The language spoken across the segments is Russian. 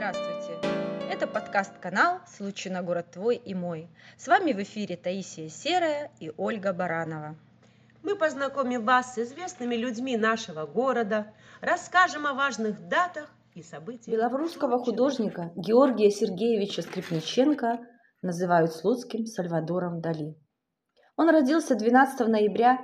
Здравствуйте! Это подкаст-канал «Случай на город твой и мой». С вами в эфире Таисия Серая и Ольга Баранова. Мы познакомим вас с известными людьми нашего города, расскажем о важных датах и событиях. Белорусского художника Георгия Сергеевича Скрипниченко называют слуцким Сальвадором Дали. Он родился 12 ноября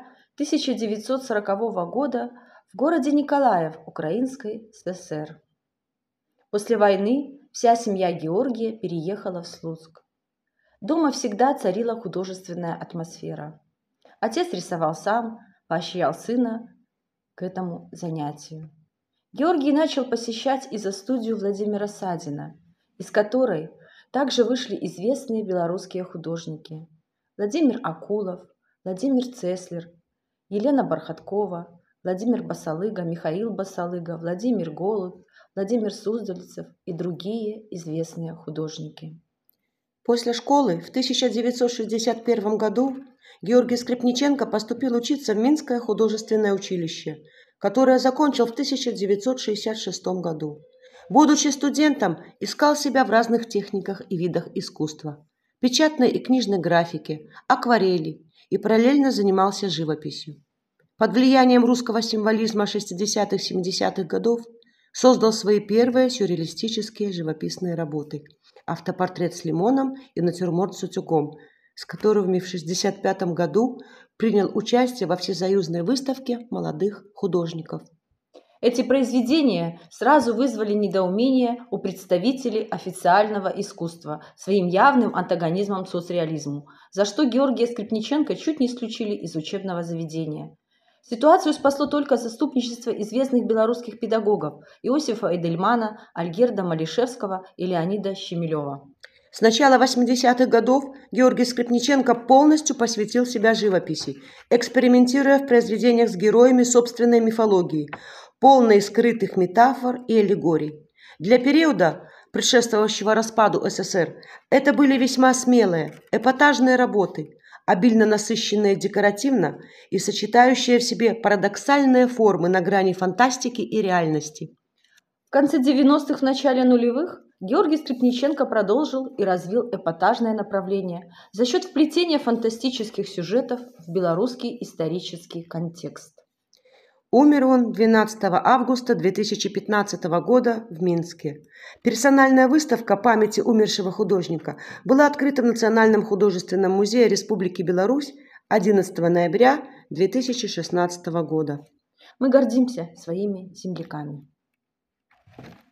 1940 года в городе Николаев Украинской ССР. После войны вся семья Георгия переехала в Слуцк. Дома всегда царила художественная атмосфера. Отец рисовал сам, поощрял сына к этому занятию. Георгий начал посещать изо-студию Владимира Садина, из которой также вышли известные белорусские художники: Владимир Акулов, Владимир Цеслер, Елена Бархаткова, Владимир Басалыга, Михаил Басалыга, Владимир Голубь, Владимир Суздальцев и другие известные художники. После школы в 1961 году Георгий Скрипниченко поступил учиться в Минское художественное училище, которое закончил в 1966 году. Будучи студентом, искал себя в разных техниках и видах искусства: печатной и книжной графике, акварели, и параллельно занимался живописью. Под влиянием русского символизма 60-70-х годов создал свои первые сюрреалистические живописные работы: автопортрет с лимоном и натюрморт с утюгом, с которыми в 1965 году принял участие во всесоюзной выставке молодых художников. Эти произведения сразу вызвали недоумение у представителей официального искусства своим явным антагонизмом соцреализму, за что Георгия Скрипниченко чуть не исключили из учебного заведения. Ситуацию спасло только заступничество известных белорусских педагогов Иосифа Эдельмана, Альгерда Малишевского и Леонида Щемилева. С начала 80-х годов Георгий Скрипниченко полностью посвятил себя живописи, экспериментируя в произведениях с героями собственной мифологии, полной скрытых метафор и аллегорий. Для периода, предшествовавшего распаду СССР, это были весьма смелые, эпатажные работы, обильно насыщенные декоративно и сочетающие в себе парадоксальные формы на грани фантастики и реальности. В конце 90-х, в начале нулевых Георгий Скрипниченко продолжил и развил эпатажное направление за счет вплетения фантастических сюжетов в белорусский исторический контекст. Умер он 12 августа 2015 года в Минске. Персональная выставка памяти умершего художника была открыта в Национальном художественном музее Республики Беларусь 11 ноября 2016 года. Мы гордимся своими земляками.